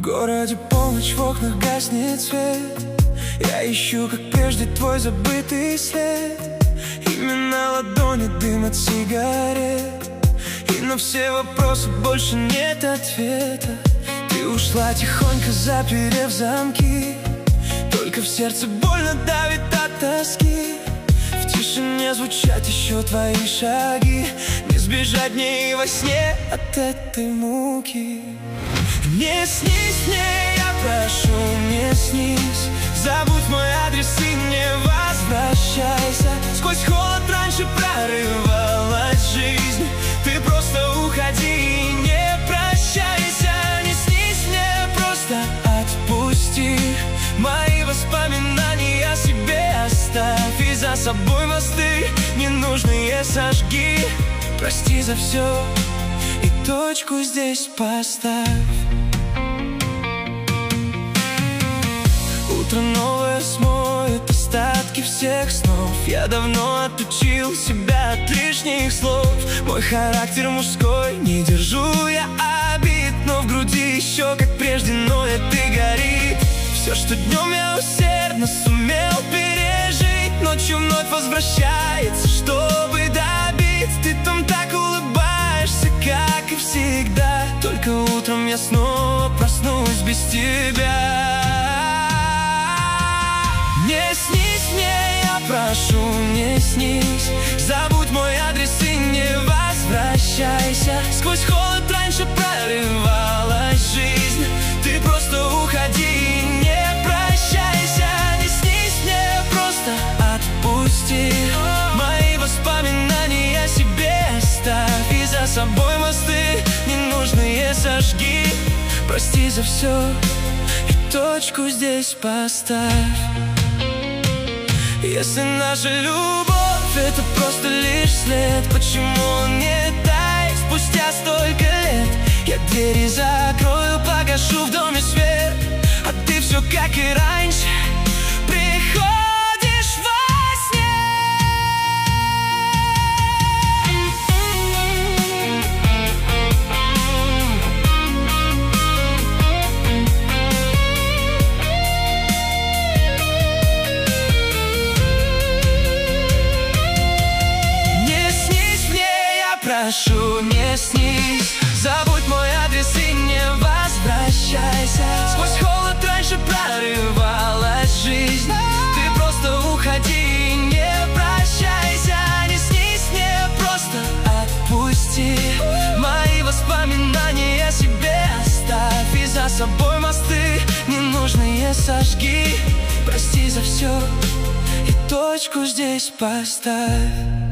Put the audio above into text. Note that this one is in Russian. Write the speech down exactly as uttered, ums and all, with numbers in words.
В городе полночь, в окнах гаснет свет. Я ищу, как прежде, твой забытый след. Именно ладони, дым от сигарет. И на все вопросы больше нет ответа. Ты ушла тихонько, заперев замки. Только в сердце больно давит от тоски. В тишине звучат еще твои шаги. Не сбежать мне и во сне от этой муки. Не снись мне, я прошу, не снись. Забудь мой адрес и не возвращайся. Сквозь холод раньше прорывалась жизнь. Ты просто уходи и не прощайся. Не снись мне, просто отпусти. Мои воспоминания о себе оставь. И за собой мосты ненужные сожги. Прости за все и точку здесь поставь. Утро новое смоет остатки всех снов. Я давно отучил себя от лишних слов. Мой характер мужской, не держу я обид. Но в груди еще, как прежде, ноет и горит. Все, что днем я усердно сумел пережить, ночью вновь возвращается, чтобы добить. Ты там так улыбаешься, как и всегда. Только утром я снова проснусь без тебя. Не снись мне, я прошу, не снись. Забудь мой адрес и не возвращайся. Сквозь холод раньше прорывалась жизнь. Ты просто уходи и не прощайся. Не снись мне, просто отпусти. Мои воспоминания о себе оставь. И за собой мосты ненужные сожги. Прости за все и точку здесь поставь. Если наша любовь — это просто лишь след, почему он не тает спустя столько лет? Я двери закрою, погашу в доме свет, а ты все как и раньше приходишь во сне. Прошу, не снись. Забудь мой адрес и не возвращайся. Сквозь холод раньше прорывалась жизнь. Ты просто уходи и не прощайся. Не снись мне, просто отпусти. Мои воспоминания о себе оставь. И за собой мосты ненужные сожги. Прости за все и точку здесь поставь.